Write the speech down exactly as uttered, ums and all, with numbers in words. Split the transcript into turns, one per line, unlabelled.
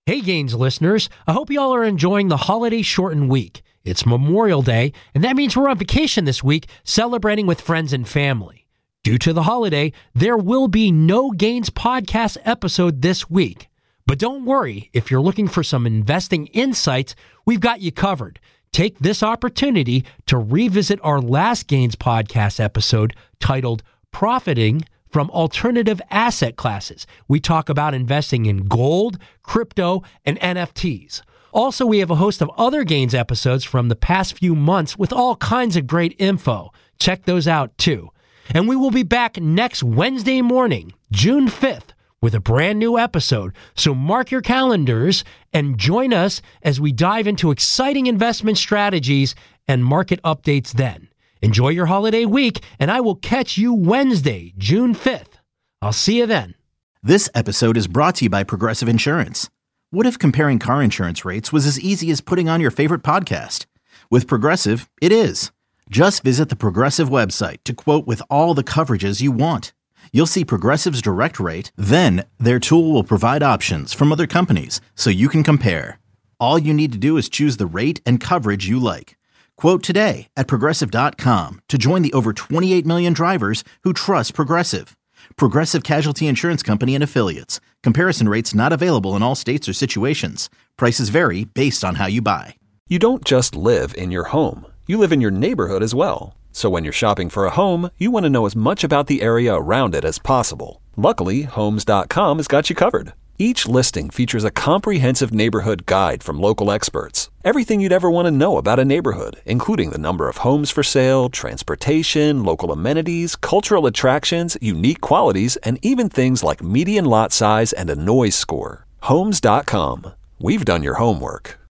Hey Gains listeners, I hope you all are enjoying the holiday shortened week. It's Memorial Day, and that means we're on vacation this week, celebrating with friends and family. Due to the holiday, there will be no Gains podcast episode this week. But don't worry, if you're looking for some investing insights, we've got you covered. Take this opportunity to revisit our last Gains podcast episode titled Profiting from Alternative Asset Classes. We talk about investing in gold, crypto, and N F Ts. Also, we have a host of other Gains episodes from the past few months with all kinds of great info. Check those out too. And we will be back next Wednesday morning, June fifth, with a brand new episode. So mark your calendars and join us as we dive into exciting investment strategies and market updates then. Enjoy your holiday week, and I will catch you Wednesday, June fifth. I'll see you then.
This episode is brought to you by Progressive Insurance. What if comparing car insurance rates was as easy as putting on your favorite podcast? With Progressive, it is. Just visit the Progressive website to quote with all the coverages you want. You'll see Progressive's direct rate, then their tool will provide options from other companies so you can compare. All you need to do is choose the rate and coverage you like. Quote today at Progressive dot com to join the over twenty-eight million drivers who trust Progressive. Progressive Casualty Insurance Company and Affiliates. Comparison rates not available in all states or situations. Prices vary based on how you buy.
You don't just live in your home. You live in your neighborhood as well. So when you're shopping for a home, you want to know as much about the area around it as possible. Luckily, Homes dot com has got you covered. Each listing features a comprehensive neighborhood guide from local experts. Everything you'd ever want to know about a neighborhood, including the number of homes for sale, transportation, local amenities, cultural attractions, unique qualities, and even things like median lot size and a noise score. Homes dot com. We've done your homework.